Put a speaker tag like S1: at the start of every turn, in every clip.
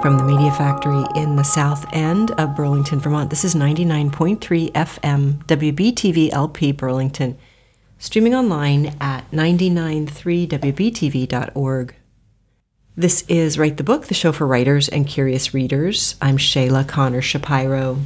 S1: from the Media Factory in the south end of Burlington, Vermont. This is 99.3 FM, WBTV LP Burlington, streaming online at 993wbtv.org. This is Write the Book, the show for writers and curious readers. I'm Shayla Connor Shapiro.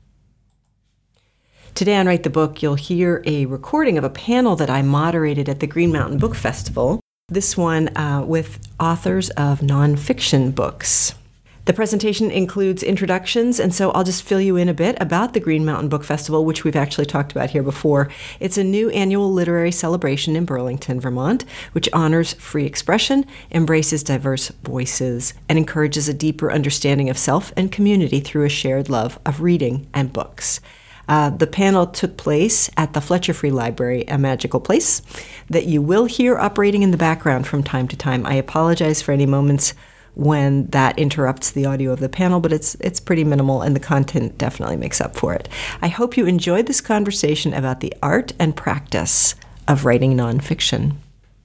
S1: Today on Write the Book, you'll hear a recording of a panel that I moderated at the Green Mountain Book Festival, this one with authors of nonfiction books. The presentation includes introductions, and so I'll just fill you in a bit about the Green Mountain Book Festival, which we've actually talked about here before. It's a new annual literary celebration in Burlington, Vermont, which honors free expression, embraces diverse voices, and encourages a deeper understanding of self and community through a shared love of reading and books. The panel took place at the Fletcher Free Library, a magical place that you will hear operating in the background from time to time. I apologize for any moments when that interrupts the audio of the panel, but it's pretty minimal, and the content definitely makes up for it. I hope you enjoyed this conversation about the art and practice of writing nonfiction.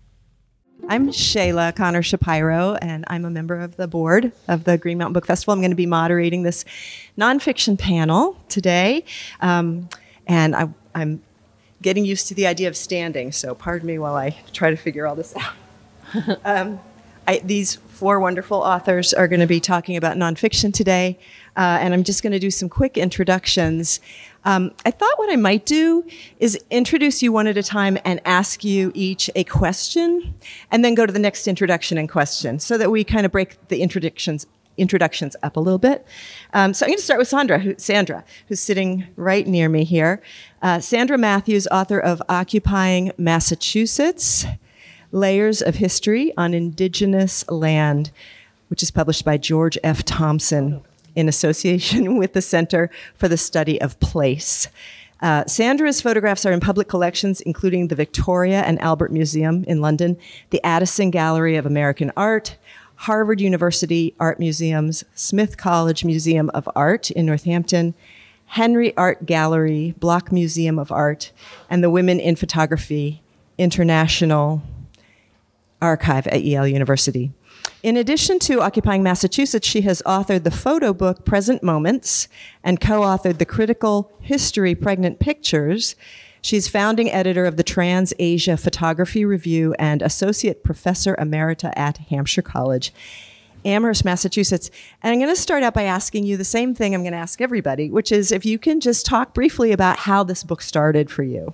S1: I'm Shayla Connor Shapiro, and I'm a member of the board of the Green Mountain Book Festival. I'm going to be moderating this nonfiction panel today, and I'm getting used to the idea of standing, so pardon me while I try to figure all this out. These four wonderful authors are going to be talking about nonfiction today, and I'm just going to do some quick introductions. I thought what I might do is introduce you one at a time and ask you each a question, and then go to the next introduction and question, so that we kind of break the introductions up a little bit. So I'm going to start with Sandra, who's sitting right near me here. Sandra Matthews, author of Occupying Massachusetts, Layers of History on Indigenous Land, which is published by George F. Thompson in association with the Center for the Study of Place. Sandra's photographs are in public collections, including the Victoria and Albert Museum in London, the Addison Gallery of American Art, Harvard University Art Museums, Smith College Museum of Art in Northampton, Henry Art Gallery, Block Museum of Art, and the Women in Photography International Archive at Yale University. In addition to Occupying Massachusetts, she has authored the photo book Present Moments and co-authored the critical history Pregnant Pictures. She's founding editor of the Trans Asia Photography Review and associate professor emerita at Hampshire College, Amherst, Massachusetts. And I'm going to start out by asking you the same thing I'm going to ask everybody, which is if you can just talk briefly about how this book started for you.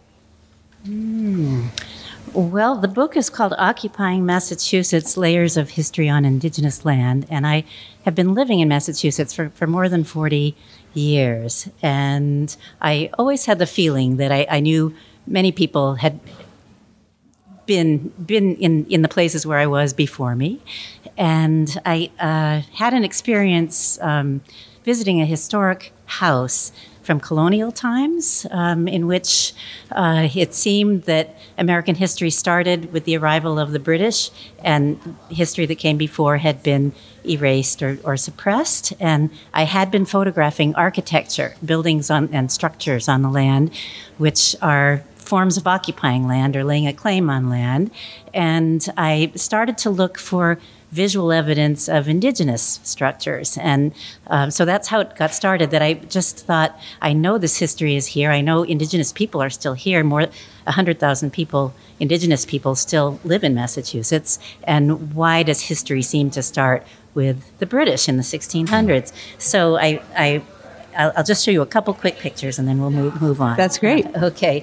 S2: Well, the book is called Occupying Massachusetts, Layers of History on Indigenous Land, and I have been living in Massachusetts for more than 40 years, and I always had the feeling that I knew many people had been in the places where I was before me, and I had an experience visiting a historic house from colonial times, in which it seemed that American history started with the arrival of the British, and history that came before had been erased or suppressed. And I had been photographing architecture, buildings and structures on the land, which are forms of occupying land or laying a claim on land. And I started to look for visual evidence of indigenous structures. And so that's how it got started, that I just thought, I know this history is here. I know indigenous people are still here. More 100,000 people, indigenous people, still live in Massachusetts. And why does history seem to start with the British in the 1600s? So I'll just show you a couple quick pictures and then we'll move on.
S1: That's great.
S2: Okay.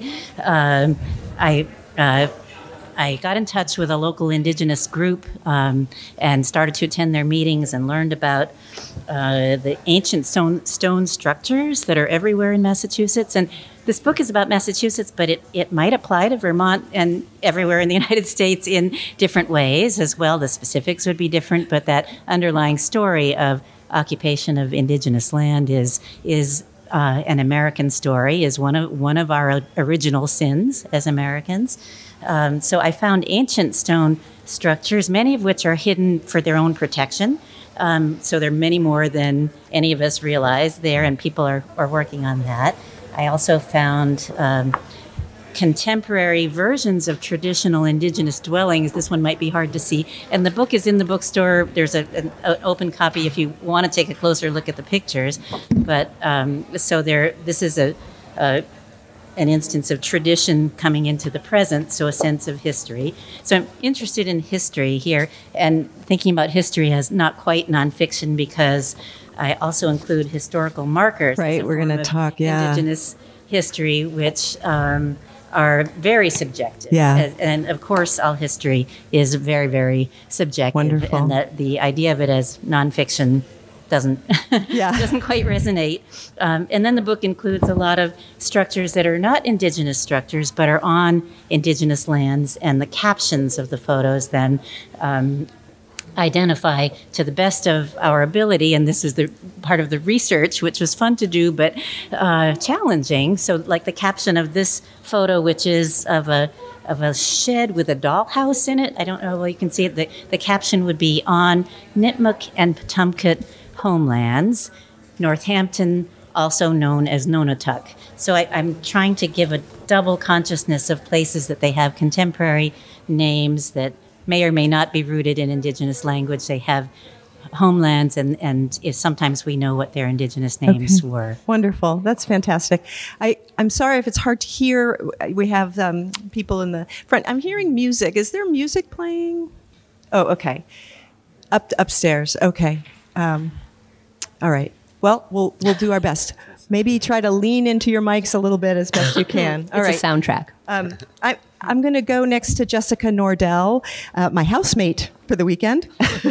S2: I got in touch with a local indigenous group and started to attend their meetings and learned about the ancient stone structures that are everywhere in Massachusetts. And this book is about Massachusetts, but it might apply to Vermont and everywhere in the United States in different ways as well. The specifics would be different, but that underlying story of occupation of indigenous land is an American story, is one of our original sins as Americans. So I found ancient stone structures, many of which are hidden for their own protection. So there are many more than any of us realize there, and people are working on that. I also found contemporary versions of traditional indigenous dwellings. This one might be hard to see. And the book is in the bookstore. There's an open copy if you want to take a closer look at the pictures. But so this is an instance of tradition coming into the present, so a sense of history. So I'm interested in history here and thinking about history as not quite nonfiction because I also include historical markers.
S1: Right, we're going to talk,
S2: Indigenous history, which are very subjective.
S1: Yeah.
S2: And of course, all history is very, very subjective.
S1: Wonderful.
S2: And that the idea of it as nonfiction doesn't quite resonate. And then the book includes a lot of structures that are not indigenous structures, but are on indigenous lands, and the captions of the photos then identify to the best of our ability, and this is the part of the research, which was fun to do, but challenging. So like the caption of this photo, which is of a shed with a dollhouse in it. I don't know if you can see it. The caption would be on Nipmuc and Petumkut homelands, Northampton, also known as Nonotuck. So I'm trying to give a double consciousness of places that they have contemporary names that may or may not be rooted in indigenous language. They have homelands, and sometimes we know what their indigenous names were.
S1: Wonderful. That's fantastic. I'm sorry if it's hard to hear. We have people in the front. I'm hearing music. Is there music playing? Oh, okay. Upstairs. Okay. All right. Well, we'll do our best. Maybe try to lean into your mics a little bit as best you can. All right.
S3: It's a soundtrack.
S1: I'm going to go next to Jessica Nordell, my housemate for the weekend.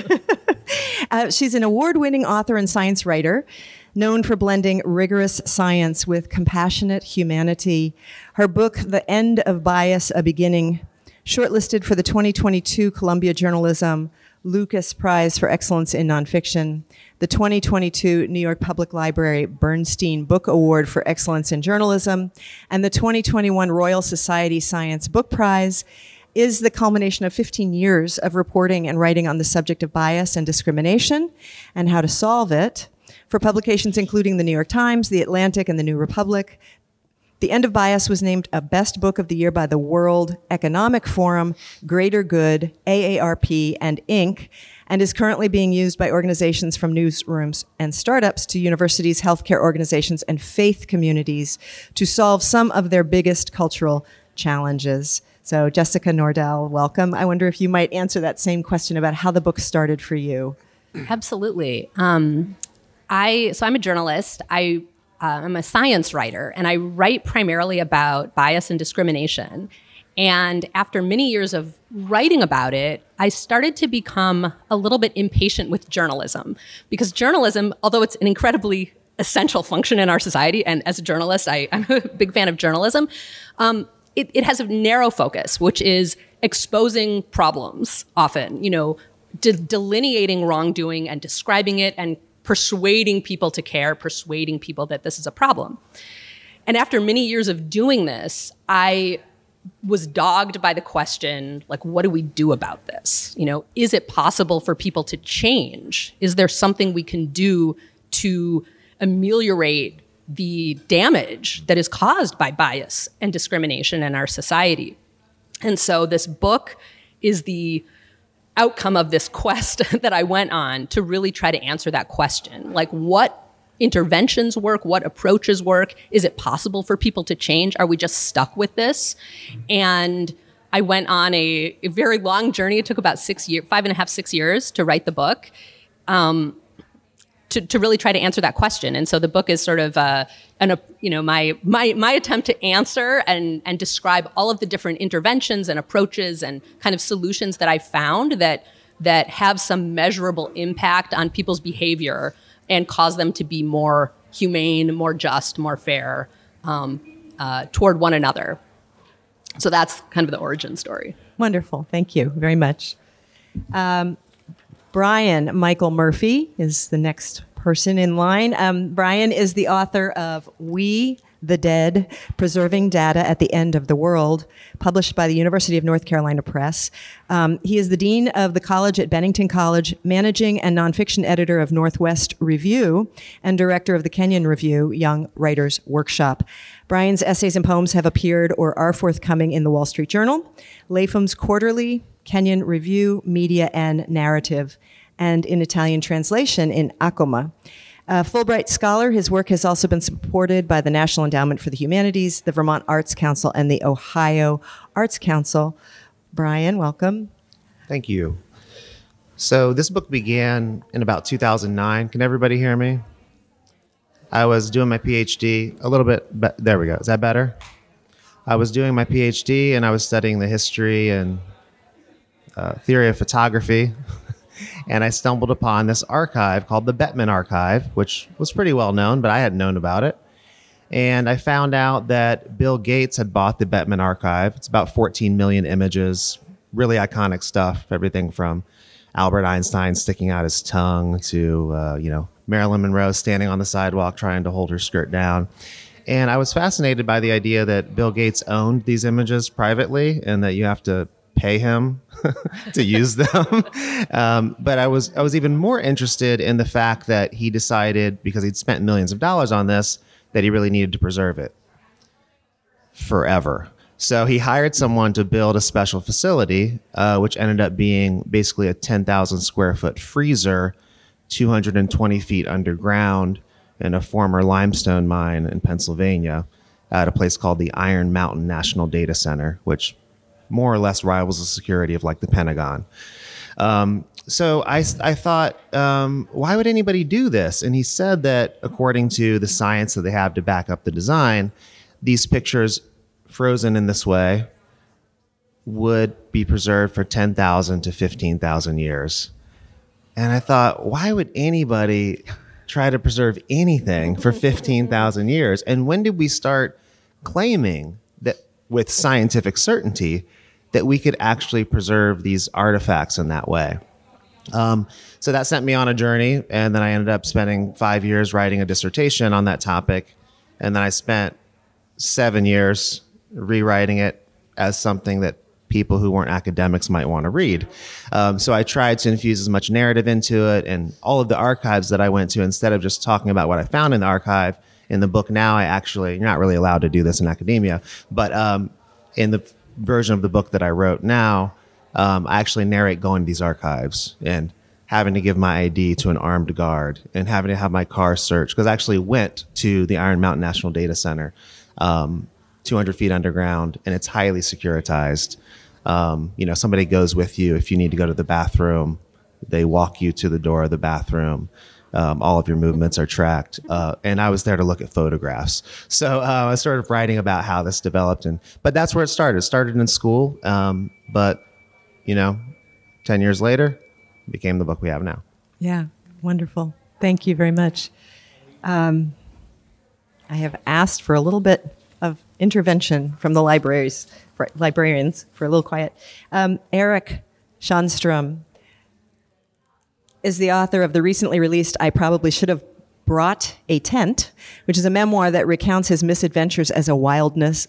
S1: She's an award-winning author and science writer, known for blending rigorous science with compassionate humanity. Her book, The End of Bias, A Beginning, shortlisted for the 2022 Columbia Journalism Lucas Prize for Excellence in Nonfiction, the 2022 New York Public Library Bernstein Book Award for Excellence in Journalism, and the 2021 Royal Society Science Book Prize, is the culmination of 15 years of reporting and writing on the subject of bias and discrimination and how to solve it for publications including the New York Times, The Atlantic, and the New Republic. The End of Bias was named a Best Book of the Year by the World Economic Forum, Greater Good, AARP, and Inc., and is currently being used by organizations from newsrooms and startups to universities, healthcare organizations, and faith communities to solve some of their biggest cultural challenges. So, Jessica Nordell, welcome. I wonder if you might answer that same question about how the book started for you.
S3: Absolutely. So I'm a journalist. I'm a science writer, and I write primarily about bias and discrimination. And after many years of writing about it, I started to become a little bit impatient with journalism, because journalism, although it's an incredibly essential function in our society, and as a journalist, I'm a big fan of journalism, it has a narrow focus, which is exposing problems often, delineating wrongdoing and describing it and persuading people to care, persuading people that this is a problem. And after many years of doing this, I was dogged by the question, like, what do we do about this? Is it possible for people to change? Is there something we can do to ameliorate the damage that is caused by bias and discrimination in our society? And so this book is the outcome of this quest that I went on to really try to answer that question. Like, what interventions work? What approaches work? Is it possible for people to change? Are we just stuck with this? And I went on a very long journey. It took about 5.5, 6 years to write the book, to really try to answer that question. And so the book is sort of my attempt to answer and describe all of the different interventions and approaches and kind of solutions that I found that have some measurable impact on people's behavior and cause them to be more humane, more just, more fair toward one another. So that's kind of the origin story.
S1: Wonderful. Thank you very much. Brian Michael Murphy is the next person in line. Brian is the author of We, the Dead, Preserving Data at the End of the World, published by the University of North Carolina Press. He is the dean of the college at Bennington College, managing and nonfiction editor of Northwest Review, and director of the Kenyon Review Young Writers Workshop. Brian's essays and poems have appeared or are forthcoming in the Wall Street Journal, Lapham's Quarterly, Kenyon Review, Media and Narrative, and in Italian translation in Acoma. A Fulbright scholar, his work has also been supported by the National Endowment for the Humanities, the Vermont Arts Council, and the Ohio Arts Council. Brian, welcome.
S4: Thank you. So this book began in about 2009. Can everybody hear me? I was doing my PhD a little bit, there we go. Is that better? I was doing my PhD and I was studying the history and theory of photography. And I stumbled upon this archive called the Bettman Archive, which was pretty well known, but I hadn't known about it. And I found out that Bill Gates had bought the Bettman Archive. It's about 14 million images, really iconic stuff, everything from Albert Einstein sticking out his tongue to, Marilyn Monroe standing on the sidewalk trying to hold her skirt down. And I was fascinated by the idea that Bill Gates owned these images privately and that you have to pay him to use them. But I was even more interested in the fact that he decided, because he'd spent millions of dollars on this, that he really needed to preserve it forever. So he hired someone to build a special facility, which ended up being basically a 10,000 square foot freezer, 220 feet underground in a former limestone mine in Pennsylvania at a place called the Iron Mountain National Data Center, which more or less rivals the security of like the Pentagon. So I thought, why would anybody do this? And he said that according to the science that they have to back up the design, these pictures frozen in this way would be preserved for 10,000 to 15,000 years. And I thought, why would anybody try to preserve anything for 15,000 years? And when did we start claiming that with scientific certainty that we could actually preserve these artifacts in that way? So that sent me on a journey, and then I ended up spending 5 years writing a dissertation on that topic, and then I spent 7 years rewriting it as something that people who weren't academics might want to read. So I tried to infuse as much narrative into it, and all of the archives that I went to, instead of just talking about what I found in the archive, in the book now, you're not really allowed to do this in academia, but in the version of the book that I wrote now, I actually narrate going to these archives and having to give my ID to an armed guard and having to have my car searched, because I actually went to the Iron Mountain National Data Center, 200 feet underground, and it's highly securitized. Somebody goes with you. If you need to go to the bathroom, they walk you to the door of the bathroom. All of your movements are tracked. And I was there to look at photographs. So I started writing about how this developed. But that's where it started. It started in school. But 10 years later, it became the book we have now.
S1: Yeah, wonderful. Thank you very much. I have asked for a little bit of intervention from the librarians for a little quiet. Eric Schanstrom is the author of the recently released I Probably Should Have Brought a Tent, which is a memoir that recounts his misadventures as a wilderness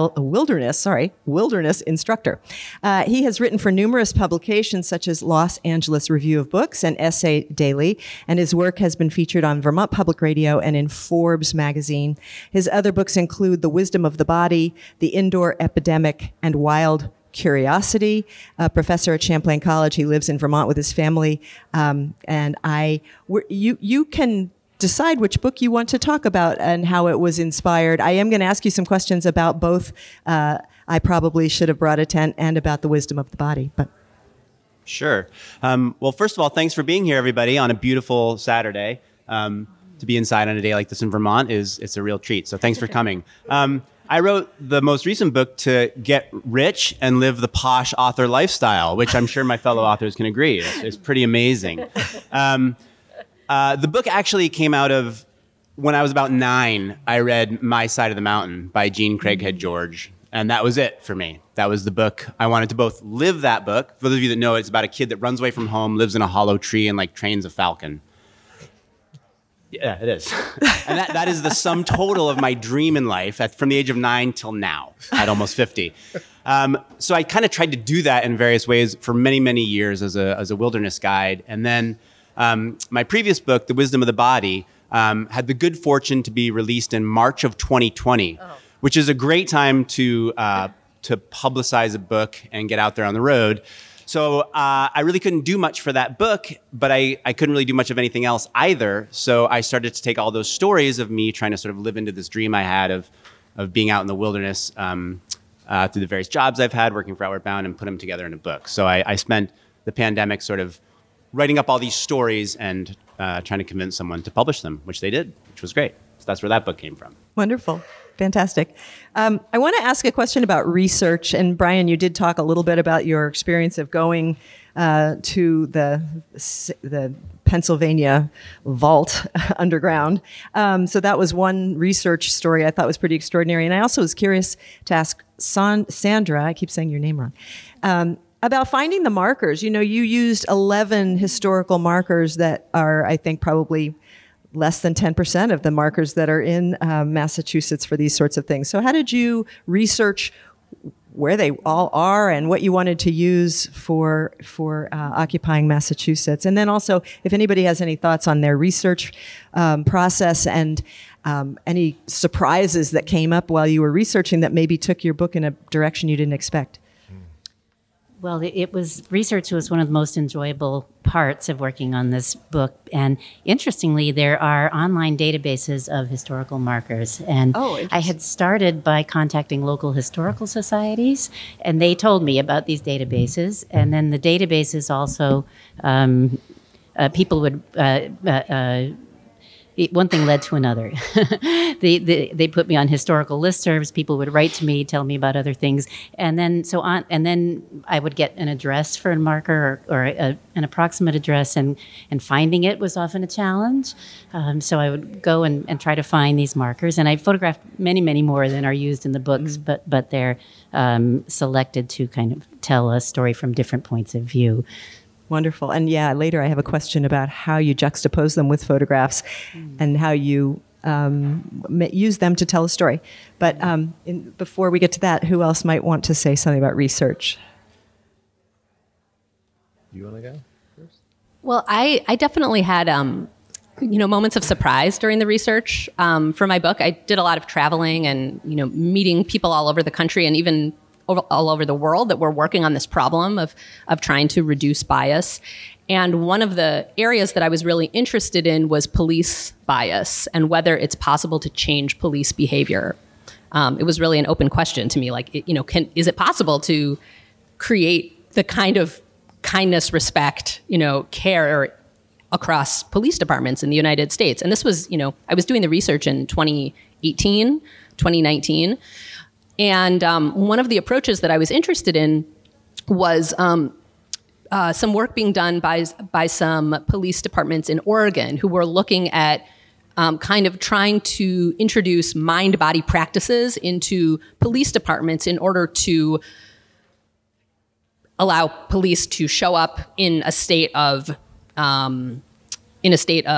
S1: instructor. He has written for numerous publications such as Los Angeles Review of Books and Essay Daily, and his work has been featured on Vermont Public Radio and in Forbes magazine. His other books include The Wisdom of the Body, The Indoor Epidemic, and Wild Curiosity. A professor at Champlain College. He lives in Vermont with his family. You can decide which book you want to talk about and how it was inspired. I am going to ask you some questions about both I Probably Should Have Brought a Tent and about The Wisdom of the Body. But
S5: Sure. Well, first of all, thanks for being here, everybody, on a beautiful Saturday. To be inside on a day like this in Vermont it's a real treat. So thanks for coming. I wrote the most recent book to get rich and live the posh author lifestyle, which I'm sure my fellow authors can agree. It's pretty amazing. The book actually came out of when I was about 9. I read My Side of the Mountain by Jean Craighead George. And that was it for me. That was the book. I wanted to both live that book. For those of you that know, it's about a kid that runs away from home, lives in a hollow tree, and trains a falcon. Yeah, it is. And that is the sum total of my dream in life from the age of 9 till now, at almost 50. So I kind of tried to do that in various ways for many, many years as a wilderness guide. And then my previous book, The Wisdom of the Body, had the good fortune to be released in March of 2020, which is a great time to publicize a book and get out there on the road. So I really couldn't do much for that book, but I couldn't really do much of anything else either. So I started to take all those stories of me trying to sort of live into this dream I had of being out in the wilderness through the various jobs I've had working for Outward Bound and put them together in a book. So I spent the pandemic sort of writing up all these stories and trying to convince someone to publish them, which they did, which was great. So that's where that book came from.
S1: Wonderful. Fantastic. I want to ask a question about research. And Brian, you did talk a little bit about your experience of going to the Pennsylvania vault underground. So that was one research story I thought was pretty extraordinary. And I also was curious to ask Sandra, I keep saying your name wrong, about finding the markers. You know, you used 11 historical markers that are, I think, probably less than 10% of the markers that are in Massachusetts for these sorts of things. So how did you research where they all are and what you wanted to use for occupying Massachusetts? And then also, if anybody has any thoughts on their research process and any surprises that came up while you were researching that maybe took your book in a direction you didn't expect.
S2: Well, research was one of the most enjoyable parts of working on this book. And interestingly, there are online databases of historical markers. And I had started by contacting local historical societies, and they told me about these databases. And then the databases also, people would, one thing led to another. They put me on historical listservs. People would write to me, tell me about other things, and then I would get an address for a marker or an approximate address, and finding it was often a challenge. So I would go and try to find these markers, and I photographed many, many more than are used in the books, but they're selected to kind of tell a story from different points of view.
S1: Wonderful. And yeah, later I have a question about how you juxtapose them with photographs and how you use them to tell a story. But before we get to that, who else might want to say something about research?
S4: You want to go first?
S3: Well, I definitely had moments of surprise during the research for my book. I did a lot of traveling and meeting people all over the country and even all over the world that were working on this problem of trying to reduce bias. And one of the areas that I was really interested in was police bias and whether it's possible to change police behavior. It was really an open question to me, like, is it possible to create the kind of kindness, respect, care across police departments in the United States? And this was, I was doing the research in 2018, 2019. And one of the approaches that I was interested in was some work being done by some police departments in Oregon who were looking at kind of trying to introduce mind-body practices into police departments in order to allow police to show up in a state of calm and a state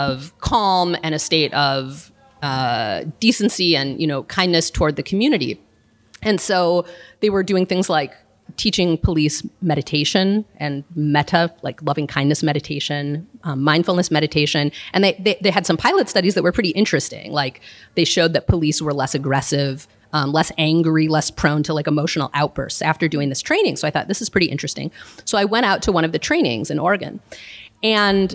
S3: of decency and kindness toward the community. And so they were doing things like teaching police meditation and metta, like loving kindness meditation, mindfulness meditation. And they had some pilot studies that were pretty interesting. Like they showed that police were less aggressive, less angry, less prone to like emotional outbursts after doing this training. So I thought this is pretty interesting. So I went out to one of the trainings in Oregon, and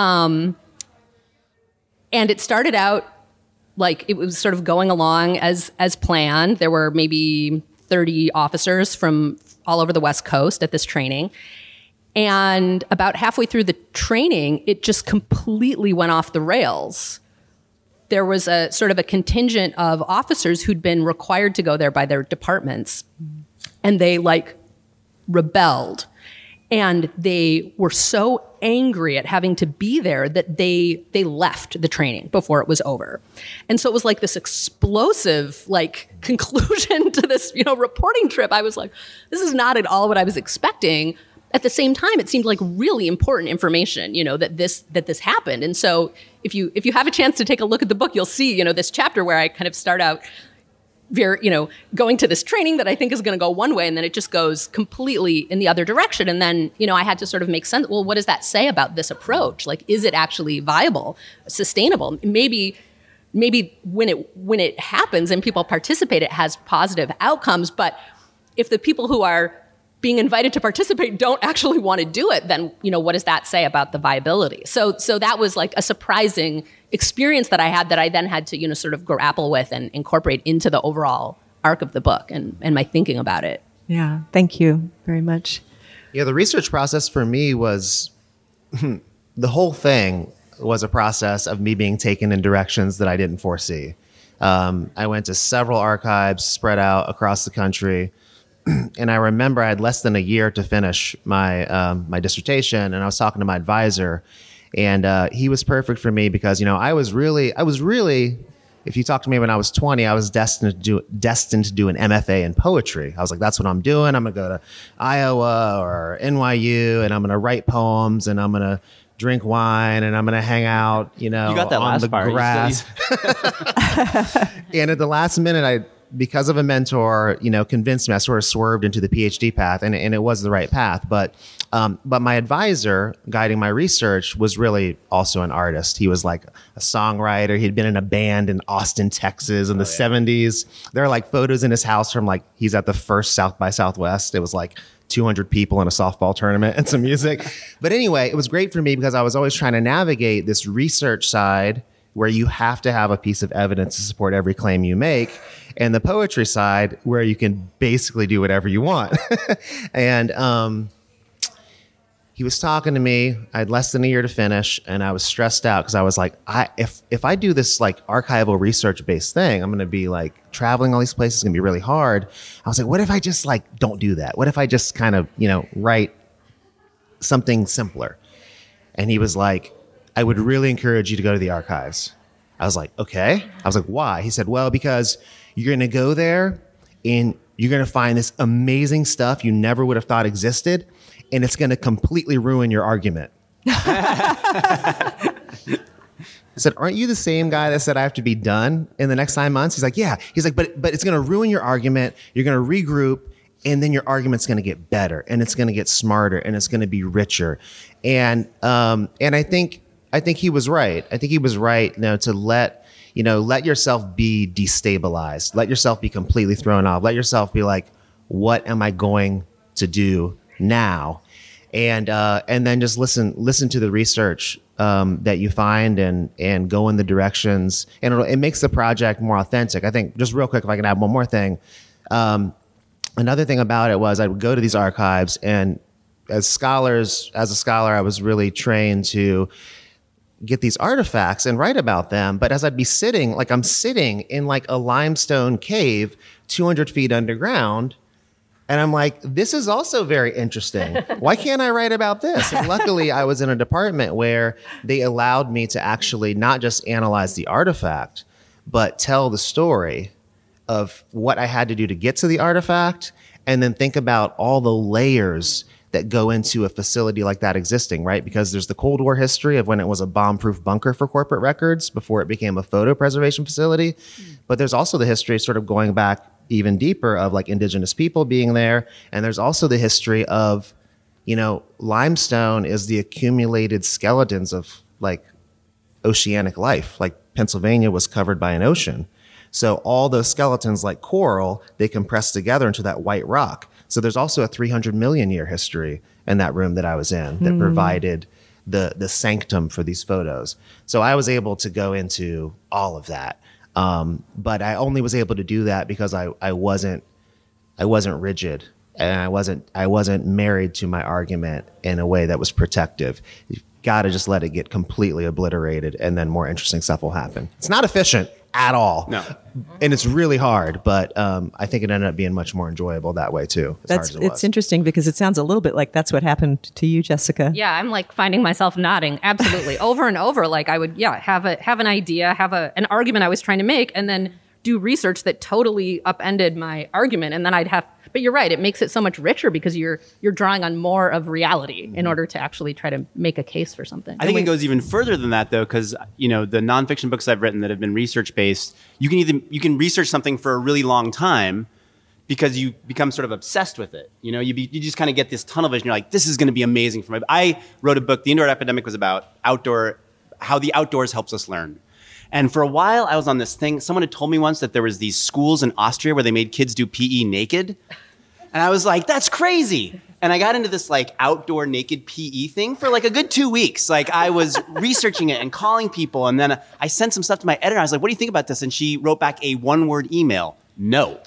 S3: it started out like it was sort of going along as planned. There were maybe 30 officers from all over the West Coast at this training. And about halfway through the training, it just completely went off the rails. There was a sort of a contingent of officers who'd been required to go there by their departments. And they rebelled. And they were so angry at having to be there that they left the training before it was over. And so it was like this explosive conclusion to this reporting trip. I was like, this is not at all what I was expecting. At the same time, it seemed like really important information, that this happened. And so if you have a chance to take a look at the book, you'll see, this chapter where I kind of start out going to this training that I think is going to go one way, and then it just goes completely in the other direction. And then, I had to sort of make sense. Well, what does that say about this approach? Like, is it actually viable, sustainable? Maybe when it happens and people participate, it has positive outcomes. But if the people who are being invited to participate don't actually want to do it, then, what does that say about the viability? So that was like a surprising experience that I had that I then had to, sort of grapple with and incorporate into the overall arc of the book and my thinking about it.
S1: Yeah, thank you very much.
S4: Yeah, the research process for me was, the whole thing was a process of me being taken in directions that I didn't foresee. I went to several archives spread out across the country. And I remember I had less than a year to finish my dissertation, and I was talking to my advisor, and he was perfect for me because I was really, if you talked to me when I was 20, I was destined to do an MFA in poetry. I was like, that's what I'm doing. I'm gonna go to Iowa or NYU, and I'm gonna write poems, and I'm gonna drink wine, and I'm gonna hang out,
S5: you got that
S4: on
S5: last
S4: the
S5: part.
S4: grass. And at the last minute, because of a mentor, convinced me. I sort of swerved into the PhD path, and it was the right path. But my advisor guiding my research was really also an artist. He was like a songwriter. He'd been in a band in Austin, Texas in the 70s. There are like photos in his house from like he's at the first South by Southwest. It was like 200 people in a softball tournament and some music. But anyway, it was great for me because I was always trying to navigate this research side where you have to have a piece of evidence to support every claim you make, and the poetry side where you can basically do whatever you want. And he was talking to me. I had less than a year to finish, and I was stressed out because I was like, if I do this like archival research based thing, I'm going to be like traveling all these places. It's going to be really hard. I was like, what if I just like don't do that? What if I just kind of write something simpler? And he was like, I would really encourage you to go to the archives. I was like, okay. I was like, why? He said, well, because you're going to go there and you're going to find this amazing stuff you never would have thought existed, and it's going to completely ruin your argument. I said, aren't you the same guy that said I have to be done in the next 9 months? He's like, yeah. He's like, but it's going to ruin your argument. You're going to regroup, and then your argument's going to get better, and it's going to get smarter, and it's going to be richer. And I think he was right. I think he was right, to let yourself be destabilized. Let yourself be completely thrown off. Let yourself be like, what am I going to do now? And then just listen to the research that you find and go in the directions. And it makes the project more authentic. I think, just real quick, if I can add one more thing. Another thing about it was I would go to these archives, and as a scholar, I was really trained to get these artifacts and write about them. But as I'd be sitting, like I'm sitting in like a limestone cave 200 feet underground, and I'm like, this is also very interesting. Why can't I write about this? And luckily, I was in a department where they allowed me to actually not just analyze the artifact, but tell the story of what I had to do to get to the artifact, and then think about all the layers that go into a facility like that existing, right? Because there's the Cold War history of when it was a bomb-proof bunker for corporate records before it became a photo preservation facility. But there's also the history sort of going back even deeper of like indigenous people being there. And there's also the history of, limestone is the accumulated skeletons of like oceanic life. Like Pennsylvania was covered by an ocean. So all those skeletons, like coral, they compress together into that white rock. So there's also a 300 million year history in that room that I was in that provided the sanctum for these photos. So I was able to go into all of that. But I only was able to do that because I wasn't rigid, and I wasn't married to my argument in a way that was protective. You've got to just let it get completely obliterated, and then more interesting stuff will happen. It's not efficient at all.
S5: No.
S4: And it's really hard, but I think it ended up being much more enjoyable that way too.
S6: It's interesting because it sounds a little bit like that's what happened to you, Jessica.
S3: Yeah, I'm like finding myself nodding absolutely over and over. Like I would, have an idea, have an argument I was trying to make, and then do research that totally upended my argument, and then but you're right, it makes it so much richer because you're drawing on more of reality in order to actually try to make a case for something.
S5: I think it goes even further than that, though, because the nonfiction books I've written that have been research based, you can research something for a really long time because you become sort of obsessed with it. You just kind of get this tunnel vision. You're like, this is going to be amazing for me. I wrote a book. The Indoor Epidemic was about how the outdoors helps us learn. And for a while, I was on this thing. Someone had told me once that there was these schools in Austria where they made kids do PE naked. And I was like, that's crazy. And I got into this like outdoor naked PE thing for like a good 2 weeks. Like I was researching it and calling people. And then I sent some stuff to my editor. I was like, what do you think about this? And she wrote back a 1-word email. No.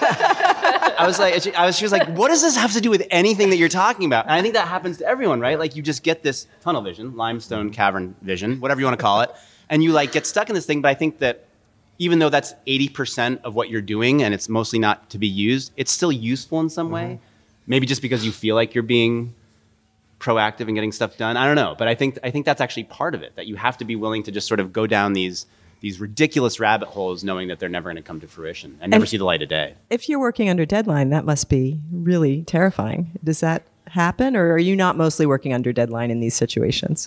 S5: She was like, what does this have to do with anything that you're talking about? And I think that happens to everyone, right? Like you just get this tunnel vision, limestone cavern vision, whatever you want to call it. And you like get stuck in this thing. But I think that even though that's 80% of what you're doing and it's mostly not to be used, it's still useful in some way. Maybe just because you feel like you're being proactive and getting stuff done. I don't know. But I think that's actually part of it, that you have to be willing to just sort of go down these ridiculous rabbit holes knowing that they're never going to come to fruition and never see the light of day.
S6: If you're working under deadline, that must be really terrifying. Does that happen, or are you not mostly working under deadline in these situations?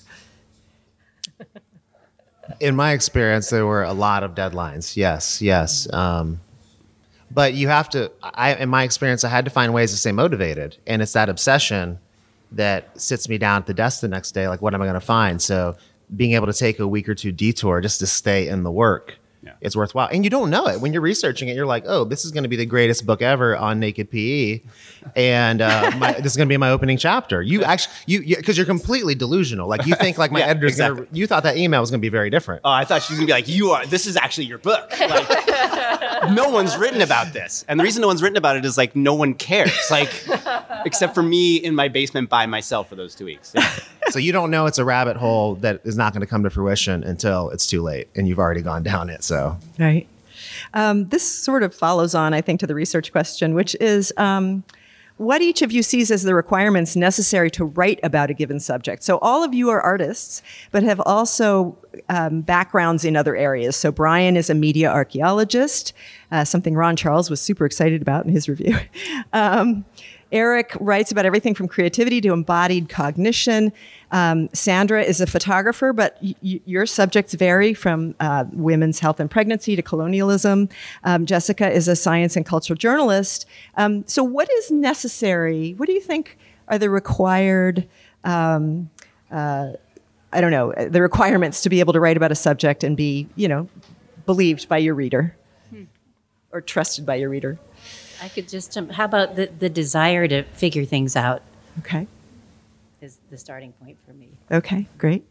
S4: In my experience, there were a lot of deadlines. Yes. But you have to, in my experience, I had to find ways to stay motivated. And it's that obsession that sits me down at the desk the next day. Like, what am I going to find? So being able to take a week or two detour just to stay in the work is worthwhile. And you don't know it. When you're researching it, you're like, oh, this is going to be the greatest book ever on naked PE. And this is going to be my opening chapter. Because you're completely delusional. Like you think like my editor's going to, you thought that email was going to be very different.
S5: Oh, I thought she was going to be like, this is actually your book. Like, no one's written about this. And the reason no one's written about it is like, no one cares. Like, except for me in my basement by myself for those 2 weeks. Yeah.
S4: So you don't know it's a rabbit hole that is not going to come to fruition until it's too late and you've already gone down it. So
S6: right. This sort of follows on, I think, to the research question, which is what each of you sees as the requirements necessary to write about a given subject. So all of you are artists, but have also backgrounds in other areas. So Brian is a media archaeologist, something Ron Charles was super excited about in his review. Eric writes about everything from creativity to embodied cognition. Sandra is a photographer, but your subjects vary from women's health and pregnancy to colonialism. Jessica is a science and cultural journalist. So what is necessary? What do you think are the required, the requirements to be able to write about a subject and be, believed by your reader or trusted by your reader?
S2: I could just how about the desire to figure things out?
S6: Okay.
S2: Is the starting point for me.
S6: Okay, great.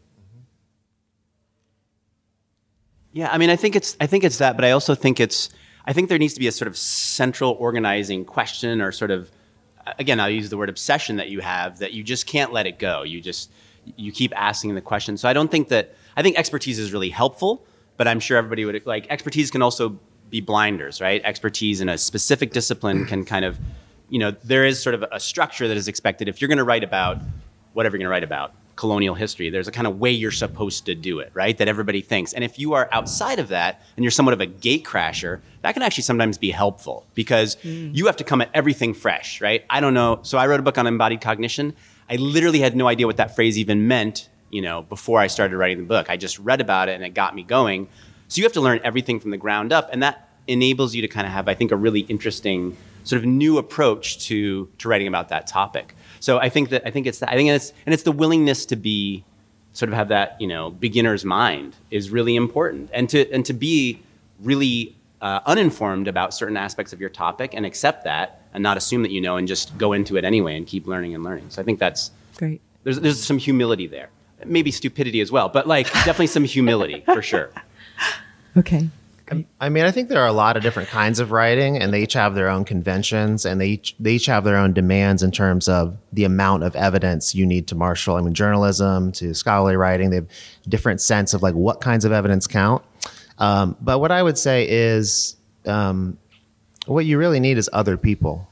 S5: Yeah, I mean, I think it's that, but I also think I think there needs to be a sort of central organizing question or sort of, again, I'll use the word obsession that you have, that you just can't let it go. You keep asking the question. So I think expertise is really helpful, but I'm sure everybody would, like, expertise can also be blinders, right? Expertise in a specific discipline can kind of, there is sort of a structure that is expected. If you're going to write about whatever you're going to write about, colonial history, there's a kind of way you're supposed to do it, right? That everybody thinks. And if you are outside of that and you're somewhat of a gate crasher, that can actually sometimes be helpful because you have to come at everything fresh, right? I don't know. So I wrote a book on embodied cognition. I literally had no idea what that phrase even meant, before I started writing the book. I just read about it and it got me going. So you have to learn everything from the ground up, and that enables you to kind of have, I think, a really interesting sort of new approach to writing about that topic. So I think it's the willingness to be sort of have that beginner's mind is really important, and to be really uninformed about certain aspects of your topic and accept that and not assume that you know and just go into it anyway and keep learning and learning. So I think that's
S6: great.
S5: There's some humility there, maybe stupidity as well, but like definitely some humility for sure.
S6: Okay.
S4: I mean, I think there are a lot of different kinds of writing, and they each have their own conventions, and they each have their own demands in terms of the amount of evidence you need to marshal. I mean, journalism to scholarly writing, they have different sense of like what kinds of evidence count. But what I would say is, what you really need is other people.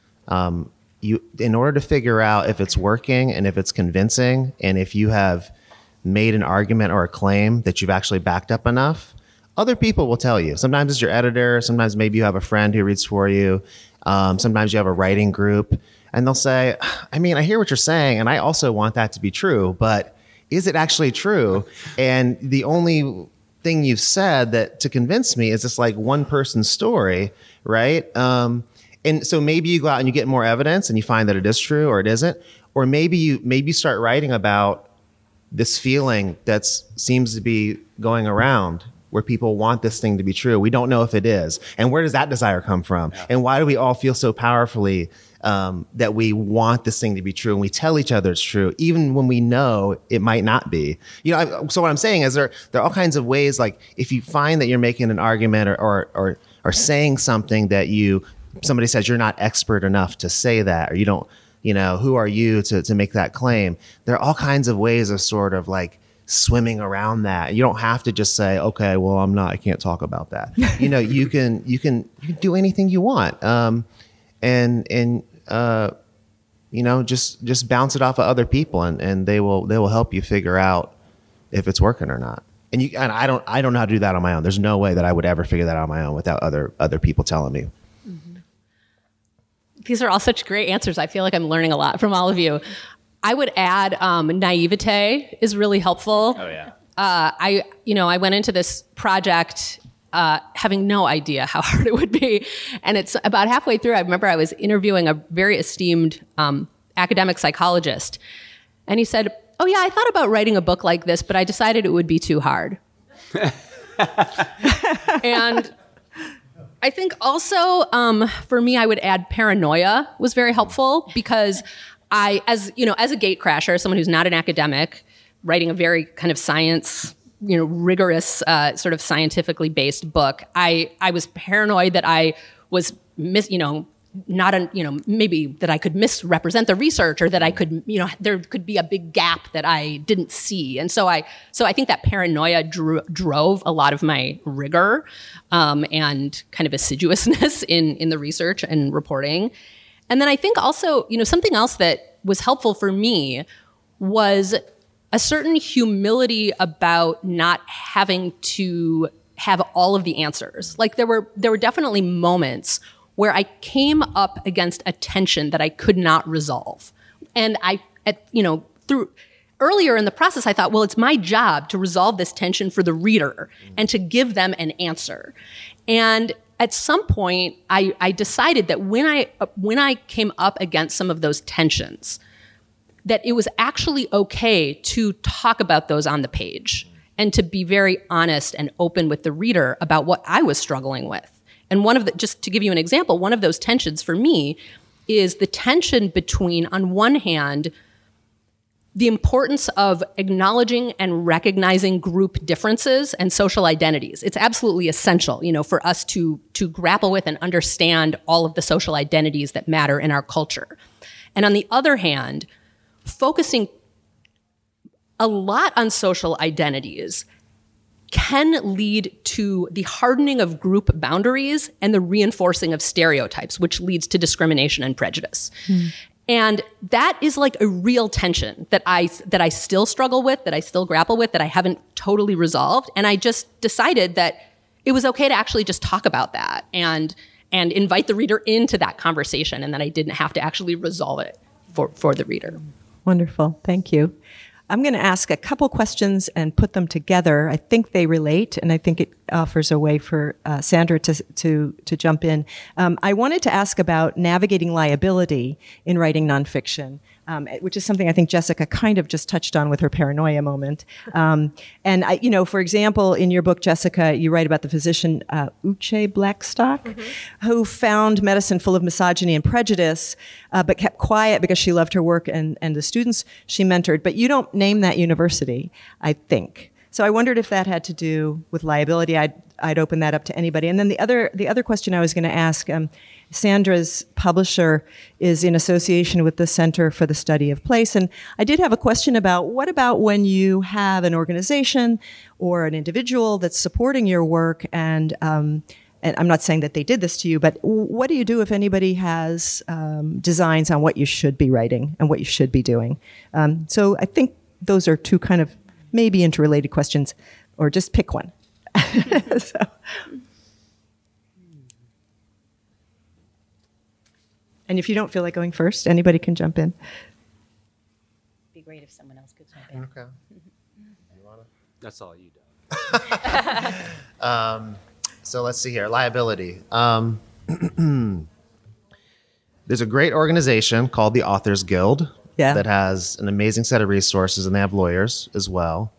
S4: In order to figure out if it's working and if it's convincing, and if you have made an argument or a claim that you've actually backed up enough. other people will tell you. Sometimes it's your editor. Sometimes maybe you have a friend who reads for you. Sometimes you have a writing group, and they'll say, I mean, I hear what you're saying, and I also want that to be true, but is it actually true? And the only thing you've said that to convince me is this like one person's story, right? And so maybe you go out and you get more evidence and you find that it is true or it isn't, or maybe you start writing about this feeling that seems to be going around where people want this thing to be true. We don't know if it is. And where does that desire come from? Yeah. And why do we all feel so powerfully that we want this thing to be true and we tell each other it's true, even when we know it might not be? So what I'm saying is there are all kinds of ways, like if you find that you're making an argument or saying something that somebody says you're not expert enough to say that, or you don't, who are you to make that claim? There are all kinds of ways of sort of like swimming around that. You don't have to just say, okay, well, I can't talk about that. You can do anything you want. Just bounce it off of other people and they will help you figure out if it's working or not. And I don't know how to do that on my own. There's no way that I would ever figure that out on my own without other people telling me.
S3: Mm-hmm. These are all such great answers. I feel like I'm learning a lot from all of you. I would add naivete is really helpful.
S5: Oh yeah.
S3: I went into this project having no idea how hard it would be, and it's about halfway through. I remember I was interviewing a very esteemed academic psychologist, and he said, "Oh yeah, I thought about writing a book like this, but I decided it would be too hard." And I think also for me, I would add paranoia was very helpful, because as a gatecrasher, someone who's not an academic, writing a very kind of science, rigorous, sort of scientifically based book, I was paranoid that I was maybe that I could misrepresent the research, or that I could, there could be a big gap that I didn't see. And so I think that paranoia drove a lot of my rigor and kind of assiduousness in the research and reporting. And then I think also, something else that was helpful for me was a certain humility about not having to have all of the answers. Like there were definitely moments where I came up against a tension that I could not resolve. And through earlier in the process, I thought, well, it's my job to resolve this tension for the reader and to give them an answer. And at some point, I decided that when I came up against some of those tensions, that it was actually okay to talk about those on the page and to be very honest and open with the reader about what I was struggling with. And just to give you an example, one of those tensions for me is the tension between, on one hand, the importance of acknowledging and recognizing group differences and social identities. It's absolutely essential, for us to grapple with and understand all of the social identities that matter in our culture. And on the other hand, focusing a lot on social identities can lead to the hardening of group boundaries and the reinforcing of stereotypes, which leads to discrimination and prejudice. And that is like a real tension that I still struggle with, that I still grapple with, that I haven't totally resolved. And I just decided that it was okay to actually just talk about that and invite the reader into that conversation, and that I didn't have to actually resolve it for the reader.
S6: Wonderful. Thank you. I'm going to ask a couple questions and put them together. I think they relate, and I think it offers a way for Sandra to jump in. I wanted to ask about navigating liability in writing nonfiction, which is something I think Jessica kind of just touched on with her paranoia moment. And for example, in your book, Jessica, you write about the physician Uche Blackstock, who found medicine full of misogyny and prejudice, but kept quiet because she loved her work and the students she mentored. But you don't name that university, I think. So I wondered if that had to do with liability. I'd open that up to anybody. And then the other question I was going to ask, Sandra's publisher is in association with the Center for the Study of Place. And I did have a question about, what about when you have an organization or an individual that's supporting your work, and I'm not saying that they did this to you, but what do you do if anybody has designs on what you should be writing and what you should be doing? So I think those are two kind of maybe interrelated questions, or just pick one. So. And if you don't feel like going first, anybody can jump in.
S2: It'd be great if someone else could jump in.
S4: Okay.
S5: That's all you do.
S4: So let's see here. Liability. There's a great organization called the Authors Guild that has an amazing set of resources, and they have lawyers as well.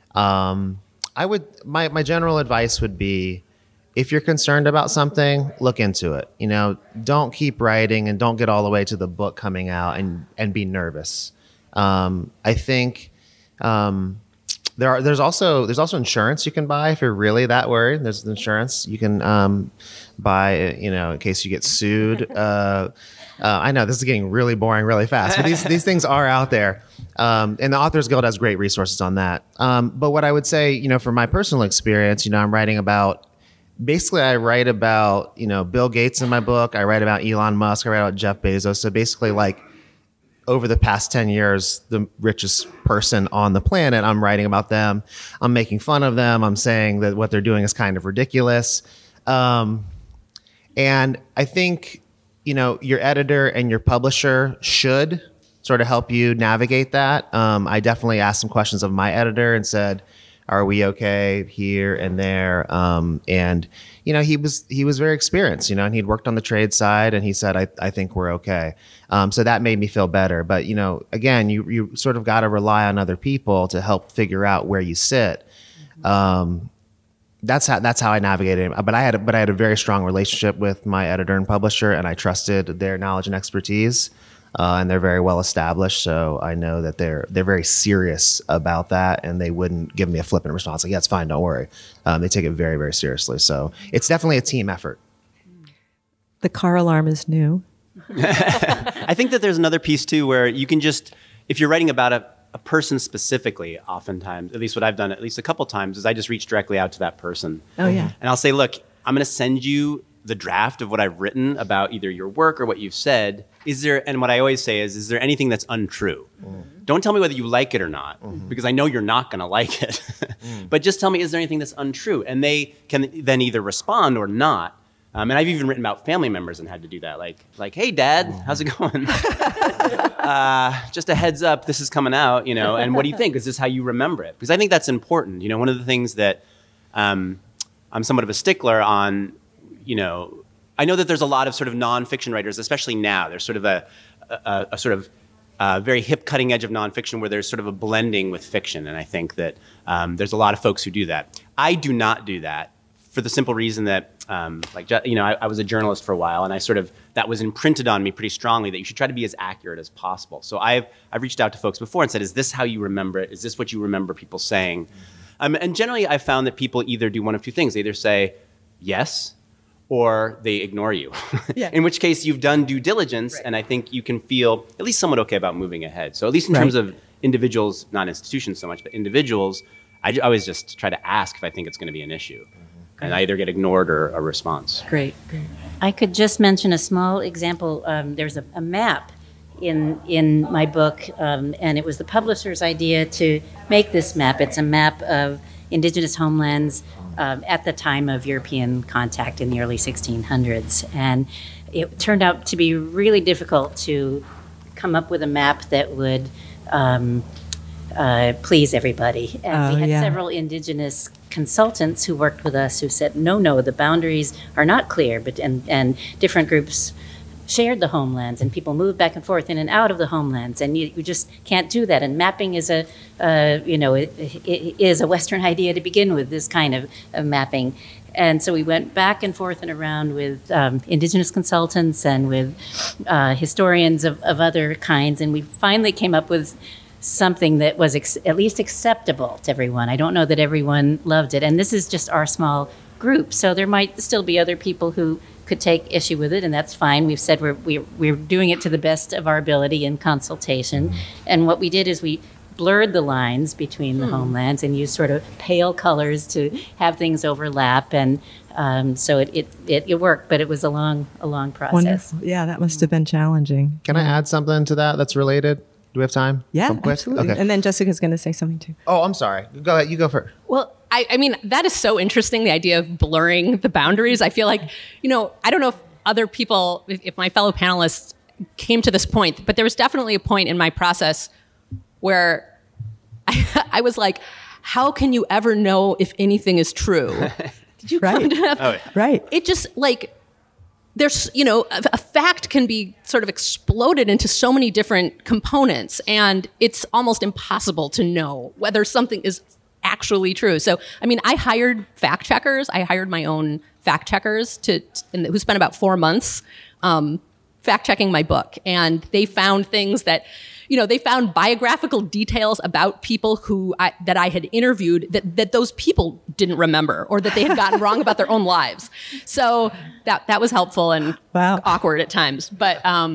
S4: My general advice would be, if you're concerned about something, look into it. Don't keep writing and don't get all the way to the book coming out and be nervous. I think there's also insurance you can buy if you're really that worried. There's insurance you can buy, in case you get sued. I know this is getting really boring really fast, but these things are out there. And the Authors Guild has great resources on that. But what I would say, from my personal experience, I'm writing about, basically I write about, Bill Gates in my book. I write about Elon Musk. I write about Jeff Bezos. So basically, like, over the past 10 years, the richest person on the planet, I'm writing about them. I'm making fun of them. I'm saying that what they're doing is kind of ridiculous. And I think, your editor and your publisher should sort of help you navigate that. I definitely asked some questions of my editor and said, are we okay here and there? And he was very experienced, and he'd worked on the trade side, and he said, I think we're okay. So that made me feel better. But, again, you sort of got to rely on other people to help figure out where you sit. That's how I navigated it. But I had a very strong relationship with my editor and publisher, and I trusted their knowledge and expertise. And they're very well established, so I know that they're very serious about that, and they wouldn't give me a flippant response like, "Yeah, it's fine, don't worry." They take it very, very seriously. So it's definitely a team effort.
S6: The car alarm is new.
S5: I think that there's another piece too, where you can just, if you're writing about a person specifically, oftentimes, at least what I've done at least a couple times, is I just reach directly out to that person.
S6: Oh yeah.
S5: And I'll say, look, I'm going to send you the draft of what I've written about either your work or what you've said. And what I always say is there anything that's untrue? Don't tell me whether you like it or not, because I know you're not going to like it. But just tell me, is there anything that's untrue? And they can then either respond or not. And I've even written about family members and had to do that. Like, hey, Dad, how's it going? Just a heads up, this is coming out, and what do you think? Is this how you remember it? Because I think that's important. One of the things that I'm somewhat of a stickler on, I know that there's a lot of sort of nonfiction writers, especially now. There's sort of a sort of very hip cutting edge of nonfiction where there's sort of a blending with fiction. And I think that there's a lot of folks who do that. I do not do that for the simple reason that, I was a journalist for a while, and that was imprinted on me pretty strongly that you should try to be as accurate as possible. So I've reached out to folks before and said, is this how you remember it? Is this what you remember people saying? And generally I've found that people either do one of two things. They either say yes, or they ignore you. Yeah. In which case you've done due diligence, and I think you can feel at least somewhat okay about moving ahead. So at least in terms of individuals, not institutions so much, but individuals, I always just try to ask if I think it's going to be an issue. And I either get ignored or a response.
S6: Great.
S2: I could just mention a small example. There's a map in my book, and it was the publisher's idea to make this map. It's a map of indigenous homelands at the time of European contact in the early 1600s. And it turned out to be really difficult to come up with a map that would please everybody. And we had several indigenous consultants who worked with us who said, no, the boundaries are not clear, and different groups shared the homelands, and people moved back and forth in and out of the homelands, and you just can't do that. And mapping is it is a Western idea to begin with, this kind of mapping. And so we went back and forth and around with indigenous consultants and with historians of other kinds, and we finally came up with something that was at least acceptable to everyone. I don't know that everyone loved it, and this is just our small group, so there might still be other people who could take issue with it, and that's fine. We've said we're doing it to the best of our ability in consultation, and what we did is we blurred the lines between the homelands and used sort of pale colors to have things overlap, and so it worked, but it was a long process.
S6: Wonderful. Yeah, that must have been challenging.
S4: Can I add something to that's related? Do we have time?
S6: Yeah, absolutely. Okay. And then Jessica's going to say something too.
S4: Oh, I'm sorry. Go ahead. You go first.
S2: Well,
S3: I mean, that is so interesting, the idea of blurring the boundaries. I feel like, I don't know if other people, if my fellow panelists came to this point, but there was definitely a point in my process where I was like, how can you ever know if anything is true? Did you come to that?
S5: Oh, yeah.
S6: Right.
S3: It just there's, a fact can be sort of exploded into so many different components, and it's almost impossible to know whether something is actually true. So, I mean, I hired fact checkers. I hired my own fact checkers who spent about 4 months fact checking my book, and they found things that, they found biographical details about people that I had interviewed that those people didn't remember, or that they had gotten wrong about their own lives. So that was helpful and awkward at times. But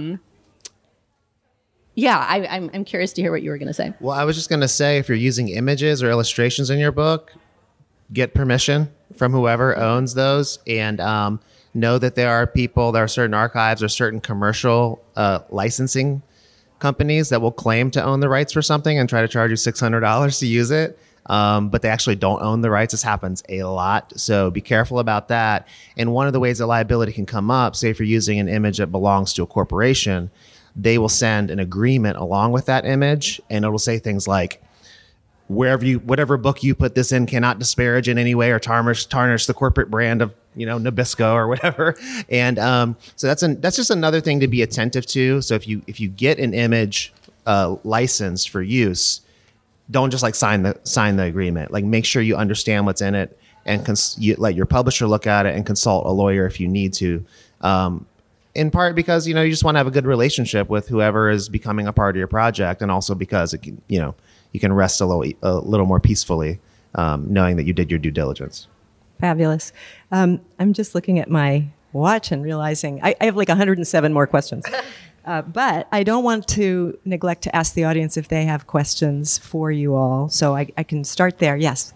S3: I'm curious to hear what you were going to say.
S4: Well, I was just going to say, if you're using images or illustrations in your book, get permission from whoever owns those, and know that there are certain archives or certain commercial licensing companies that will claim to own the rights for something and try to charge you $600 to use it. But they actually don't own the rights. This happens a lot. So be careful about that. And one of the ways that liability can come up, say if you're using an image that belongs to a corporation, they will send an agreement along with that image, and it will say things like, whatever book you put this in cannot disparage in any way or tarnish the corporate brand of Nabisco or whatever. And so that's just another thing to be attentive to. So if you get an image licensed for use, don't just sign the agreement. Make sure you understand what's in it, and let your publisher look at it and consult a lawyer if you need to. In part because you just want to have a good relationship with whoever is becoming a part of your project, and also because you can rest a little more peacefully knowing that you did your due diligence.
S6: Fabulous. I'm just looking at my watch and realizing I have 107 more questions. But I don't want to neglect to ask the audience if they have questions for you all. So I can start there. Yes.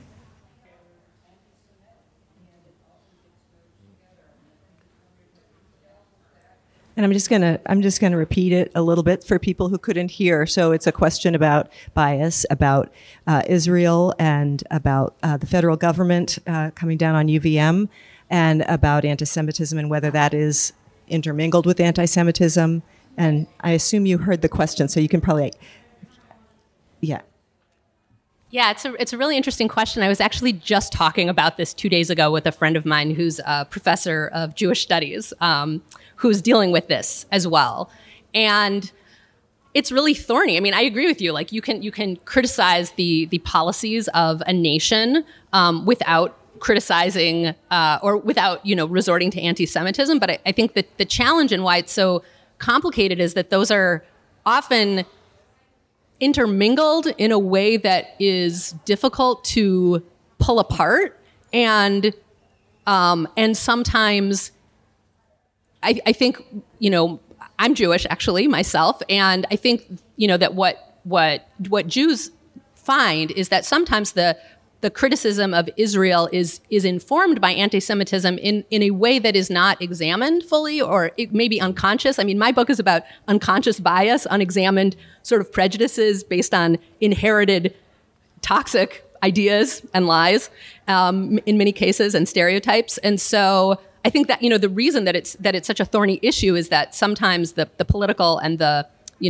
S6: And I'm just gonna repeat it a little bit for people who couldn't hear. So it's a question about bias, about Israel, and about the federal government coming down on UVM, and about anti-Semitism and whether that is intermingled with anti-Semitism. And I assume you heard the question, so you can probably, yeah.
S3: Yeah, it's a really interesting question. I was actually just talking about this 2 days ago with a friend of mine who's a professor of Jewish studies, who's dealing with this as well. And it's really thorny. I mean, I agree with you. You can criticize the policies of a nation without criticizing or without resorting to anti-Semitism. But I think that the challenge and why it's so complicated is that those are often intermingled in a way that is difficult to pull apart, and sometimes I think I'm Jewish actually myself, and I think that what Jews find is that sometimes the criticism of Israel is informed by anti-Semitism in a way that is not examined fully, or it may be unconscious. I mean, my book is about unconscious bias, unexamined sort of prejudices based on inherited toxic ideas and lies in many cases, and stereotypes. And so I think that the reason that it's such a thorny issue is that sometimes the political and the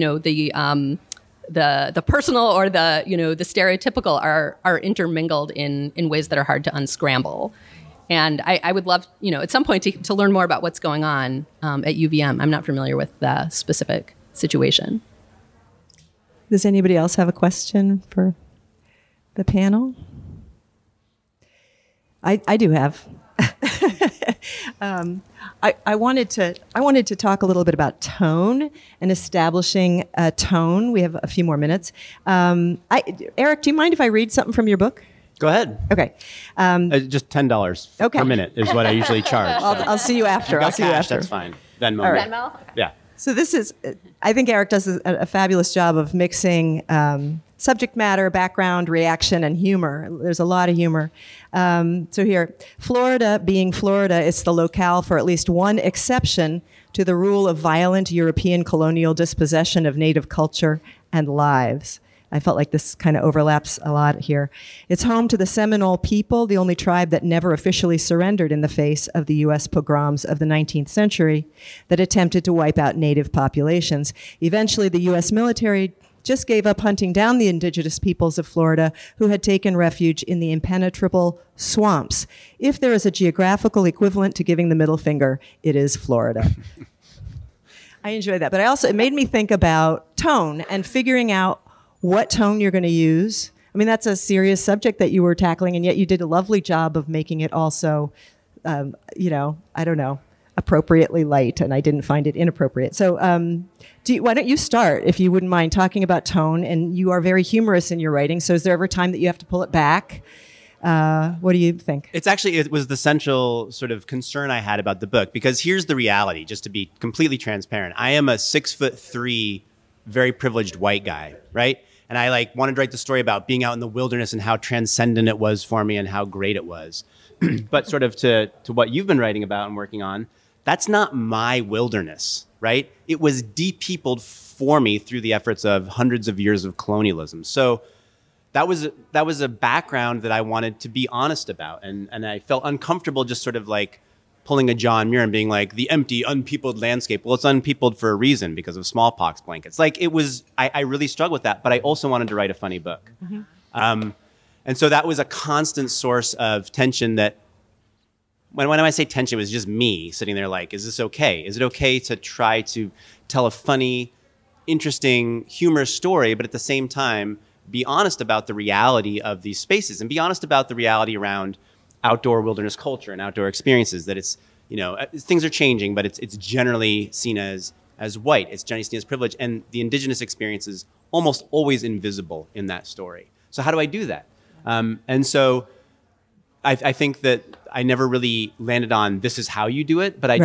S3: personal or the stereotypical are intermingled in ways that are hard to unscramble. And I would love, at some point to learn more about what's going on at UVM. I'm not familiar with the specific situation.
S6: Does anybody else have a question for the panel? I do have. I wanted to talk a little bit about tone and establishing a tone. We have a few more minutes. Eric, do you mind if I read something from your book?
S5: Go ahead.
S6: Okay.
S5: Just $10 per minute is what I usually charge.
S6: I'll see you after.
S5: I'll see you after. That's fine. Venmo.
S6: All right.
S3: Venmo? Okay.
S5: Yeah.
S6: So this is, I think Eric does a fabulous job of mixing subject matter, background, reaction, and humor. There's a lot of humor. So here, Florida being Florida, it's the locale for at least one exception to the rule of violent European colonial dispossession of native culture and lives. I felt like this kind of overlaps a lot here. It's home to the Seminole people, the only tribe that never officially surrendered in the face of the U.S. pogroms of the 19th century that attempted to wipe out native populations. Eventually, the U.S. military just gave up hunting down the indigenous peoples of Florida who had taken refuge in the impenetrable swamps. If there is a geographical equivalent to giving the middle finger, it is Florida. I enjoyed that, but it made me think about tone and figuring out what tone you're going to use. I mean, that's a serious subject that you were tackling, and yet you did a lovely job of making it also, appropriately light, and I didn't find it inappropriate. So why don't you start, if you wouldn't mind, talking about tone? And you are very humorous in your writing, so is there ever time that you have to pull it back? What do you think?
S5: It was the central sort of concern I had about the book, because here's the reality, just to be completely transparent. I am a 6'3", very privileged white guy, right? And I wanted to write the story about being out in the wilderness and how transcendent it was for me and how great it was. But sort of to what you've been writing about and working on, that's not my wilderness, right? It was depeopled for me through the efforts of hundreds of years of colonialism. So that was a background that I wanted to be honest about. And I felt uncomfortable just sort of pulling a John Muir and being like, the empty, unpeopled landscape. Well, it's unpeopled for a reason, because of smallpox blankets. I really struggled with that, but I also wanted to write a funny book. Mm-hmm. And so that was a constant source of tension that, when I say tension, it was just me sitting there is this okay? Is it okay to try to tell a funny, interesting, humorous story, but at the same time, be honest about the reality of these spaces and be honest about the reality around outdoor wilderness culture and outdoor experiences, that it's, things are changing, but it's generally seen as white. It's generally seen as privilege, and the indigenous experience is almost always invisible in that story. So how do I do that? And so I think that I never really landed on this is how you do it, but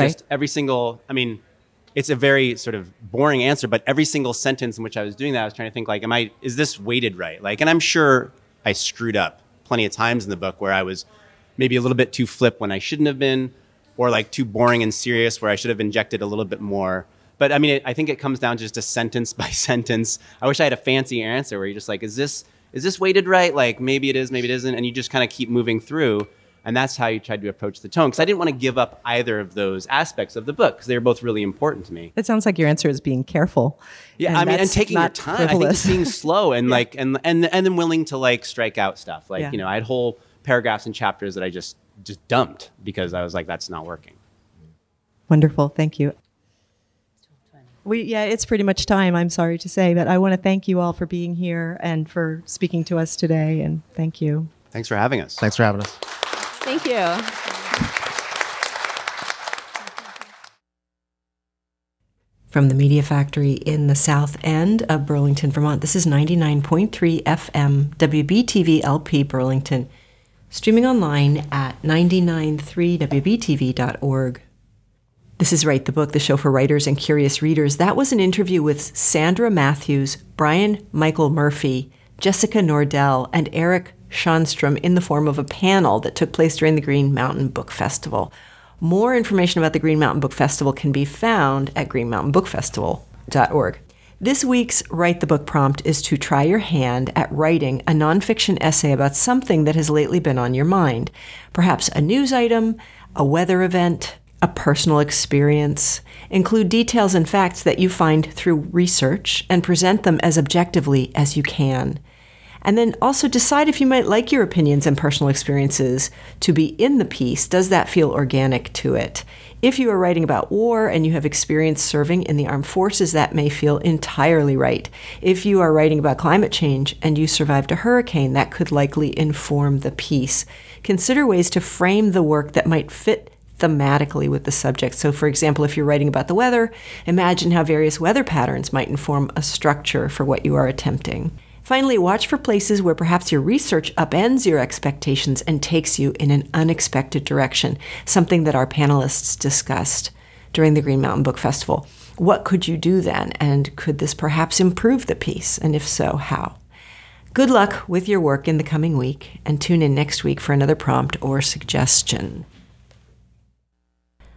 S5: it's a very sort of boring answer, but every single sentence in which I was doing that, I was trying to think is this weighted right? And I'm sure I screwed up plenty of times in the book where I was maybe a little bit too flip when I shouldn't have been, or too boring and serious where I should have injected a little bit more. But I think it comes down to just a sentence by sentence. I wish I had a fancy answer where you're just is this weighted right? Maybe it is, maybe it isn't. And you just kind of keep moving through. And that's how you tried to approach the tone. Because I didn't want to give up either of those aspects of the book, because they were both really important to me.
S6: It sounds like your answer is being careful.
S5: Yeah, and taking your time. Frivolous. I think it's being slow and and then willing to strike out stuff. I had whole paragraphs and chapters that I just dumped because I was that's not working.
S6: Wonderful, thank you. It's pretty much time, I'm sorry to say, but I want to thank you all for being here and for speaking to us today, and thank you.
S5: Thanks for having us.
S4: Thanks for having us.
S3: Thank you.
S1: From the Media Factory in the south end of Burlington, Vermont, this is 99.3 FM, WBTV LP Burlington, streaming online at 993wbtv.org. This is Write the Book, the show for writers and curious readers. That was an interview with Sandra Matthews, Brian Michael Murphy, Jessica Nordell, and Eric Schonstrom in the form of a panel that took place during the Green Mountain Book Festival. More information about the Green Mountain Book Festival can be found at greenmountainbookfestival.org. This week's Write the Book prompt is to try your hand at writing a nonfiction essay about something that has lately been on your mind. Perhaps a news item, a weather event, a personal experience. Include details and facts that you find through research and present them as objectively as you can. And then also decide if you might like your opinions and personal experiences to be in the piece. Does that feel organic to it? If you are writing about war and you have experience serving in the armed forces, that may feel entirely right. If you are writing about climate change and you survived a hurricane, that could likely inform the piece. Consider ways to frame the work that might fit thematically with the subject. So, for example, if you're writing about the weather, imagine how various weather patterns might inform a structure for what you are attempting. Finally, watch for places where perhaps your research upends your expectations and takes you in an unexpected direction, something that our panelists discussed during the Green Mountain Book Festival. What could you do then? And could this perhaps improve the piece? And if so, how? Good luck with your work in the coming week, and tune in next week for another prompt or suggestion.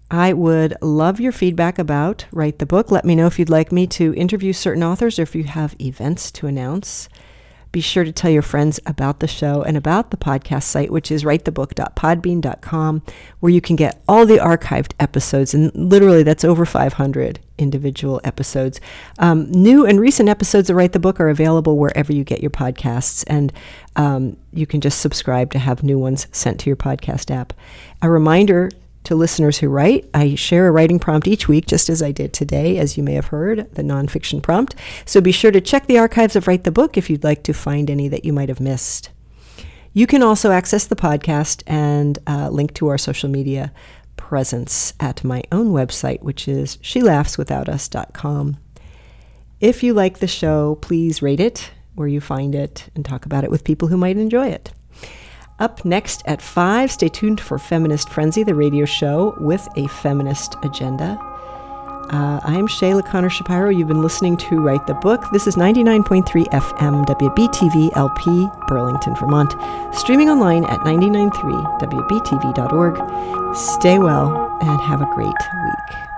S1: I would love your feedback about Write the Book. Let me know if you'd like me to interview certain authors or if you have events to announce. Be sure to tell your friends about the show and about the podcast site, which is writethebook.podbean.com, where you can get all the archived episodes. And literally, that's over 500 individual episodes. New and recent episodes of Write the Book are available wherever you get your podcasts. And you can just subscribe to have new ones sent to your podcast app. A reminder to listeners who write, I share a writing prompt each week, just as I did today, as you may have heard, the nonfiction prompt. So be sure to check the archives of Write the Book if you'd like to find any that you might have missed. You can also access the podcast and link to our social media presence at my own website, which is shelaughswithoutus.com. If you like the show, please rate it where you find it and talk about it with people who might enjoy it. Up next at 5, stay tuned for Feminist Frenzy, the radio show with a feminist agenda. I am Shayla Connor Shapiro. You've been listening to Write the Book. This is 99.3 FM WBTV LP, Burlington, Vermont. Streaming online at 993wbtv.org. Stay well and have a great week.